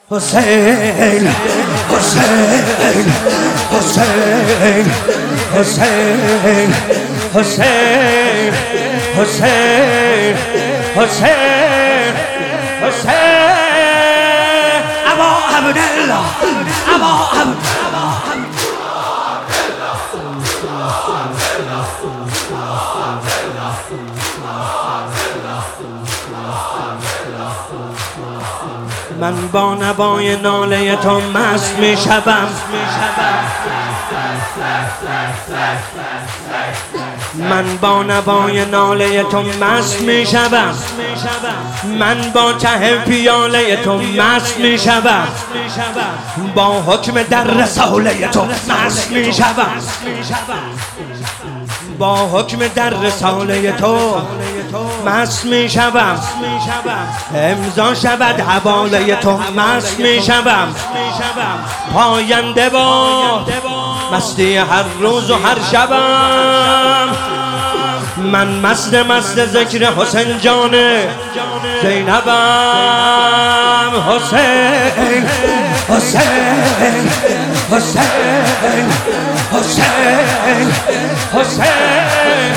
حسین حسین حسین حسین حسین حسین حسین حسین ابا عبدالله ابا من با نوای ناله تو مست می شوم، من با نوای ناله تو مست می شوم، من با ته پیاله تو مست می شوم، با حکم در رساله تو مست می شوم، با حکم در رساله تو مست می شوم، امضا شود حواله تو مست می شوم، پاینده با مستی هر روز و هر شبم، من مست ذکر حسین جان زینبم. حسین حسین حسین حسین حسین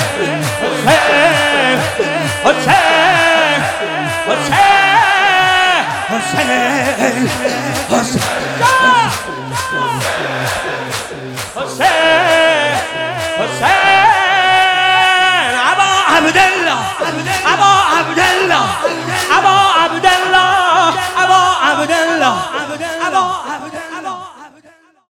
حسین حسین حسین